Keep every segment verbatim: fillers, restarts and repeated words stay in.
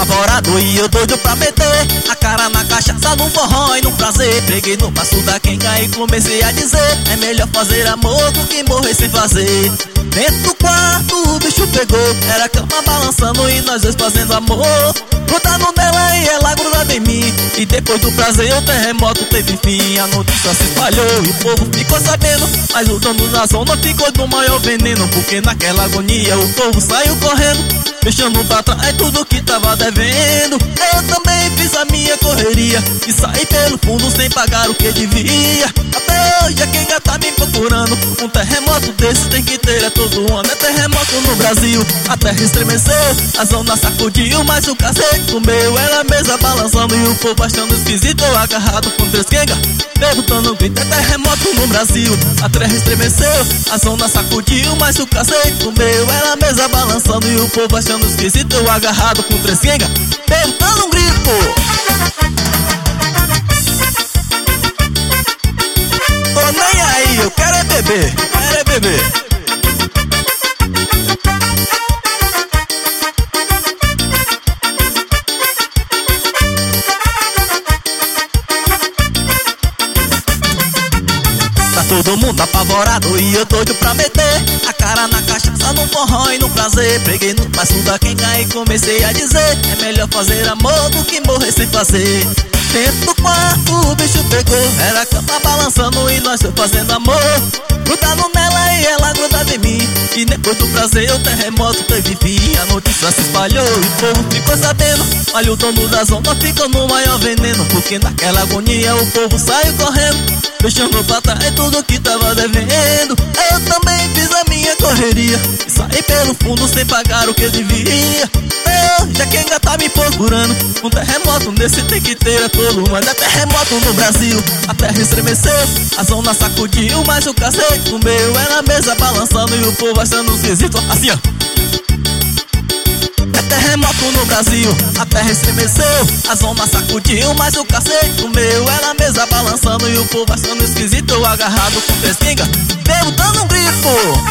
apavorado e eu doido pra meter a cara na cachaça, no forró e no prazer. Peguei no passo da quenga e comecei a dizer: é melhor fazer amor do que morrer sem fazer. Dentro do quarto o bicho pegou, era a cama balançando e nós dois fazendo amor. Grudando nela e ela grudada em mim, e depois do prazer o terremoto teve fim. A notícia se espalhou e o povo ficou sabendo, mas o dono da zona ficou do maior veneno. Porque naquela agonia o povo saiu correndo, fechando pra trás tudo que tava devendo. Eu também fiz a minha correria e saí pelo fundo sem pagar o que devia. Até hoje a quenga tá me procurando. Um terremoto desse tem que ter é todo ano. É terremoto no Brasil, a terra estremeceu, a zona sacudiu, mas o cacete comeu. Era a mesa balançando e o povo achando esquisito, eu agarrado com três quengas, perguntando um grito: é terremoto no Brasil, a terra estremeceu, a zona sacudiu, mas o cacete comeu. Era a mesa balançando e o povo achando esquisito, eu agarrado com três quengas, perguntando um grito. Tô nem aí, eu quero é beber, quero é beber. Todo mundo apavorado e eu doido pra meter a cara na cachaça, no forró e no prazer. Peguei no passo da quenga e comecei a dizer: é melhor fazer amor do que morrer sem fazer. Dentro do quarto o bicho pegou, era a cama balançando e nós foi fazendo amor. Grudando nela e ela grudada em mim, e depois do prazer o terremoto teve fim. A notícia se espalhou e o povo ficou sabendo, mas o dono da zona ficou no maior veneno. Porque naquela agonia o povo saiu correndo, fechando pra trás tudo que tava devendo. Eu também fiz a minha correria e saí pelo fundo sem pagar o que devia. Eu, já quem ainda tá me procurando, um terremoto nesse tem que ter é todo. Mas é terremoto no Brasil, a terra estremeceu, a zona sacudiu, mas o cacete comeu. Era a mesa balançando e o povo achando esquisito, assim ó. É terremoto no Brasil, a terra estremeceu, a zona sacudiu, mas o cacete comeu. Era a mesa balançando e o povo achando esquisito, eu agarrado com três quengas, perguntando um grito.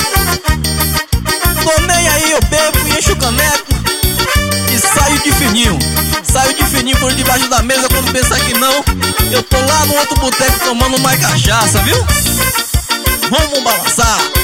Tô nem aí, eu bebo e encho o caneco e saio de fininho. Saio de fininho por debaixo da mesa. Quando pensar que não, eu tô lá no outro boteco tomando mais cachaça, viu? Vamos balançar.